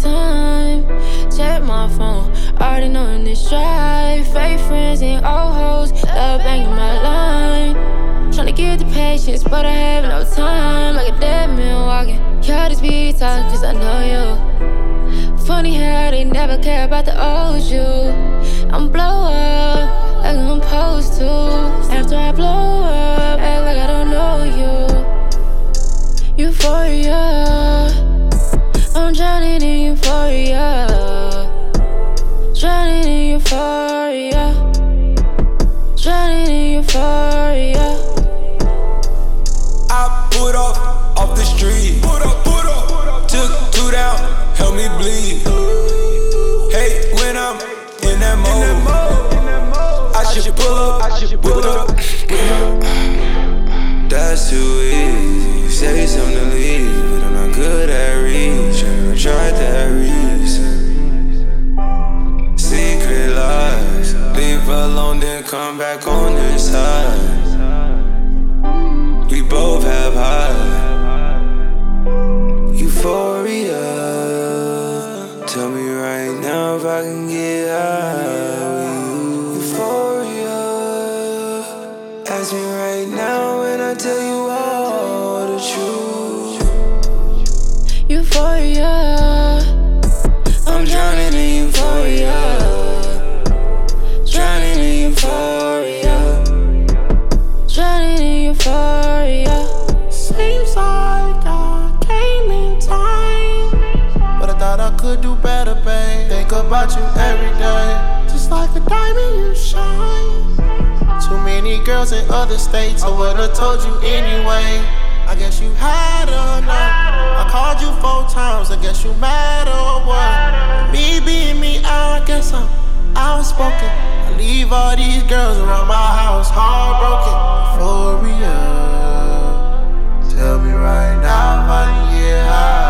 time. Check my phone, already knowing this drive. Fake friends and old hoes, love banging my line. Tryna get the patience, but I have no time. Like a dead man walking. Y'all just be talking, cause I know you. Funny how they never care about the old you. I'm blow up, like I'm supposed to. After I blow up, act like I don't know you. Euphoria, I'm drowning in euphoria. Drowning in euphoria. Drowning in euphoria. I put off the street. Put up. Took 2 down, help me bleed. Hey, when I'm in that mode, I should pull up. That's too easy. Say something to leave, but I'm not good at reaching. I tried that reason. Secret lies, leave alone, then come back on this side. We both have high euphoria. Tell me right now if I can get high. Euphoria. Ask me right now when I tell you all the truth. Euphoria, I'm drowning in euphoria. Drowning in euphoria. Drowning in euphoria. Seems like I came in time, but I thought I could do better, babe. Think about you every day, just like a diamond you shine. Too many girls in other states, I would've told you anyway. I guess you had enough. I called you 4 times, I guess you mad or what? Me being me, I guess I'm outspoken. I leave all these girls around my house heartbroken. Euphoria. Tell me right now if I can get high.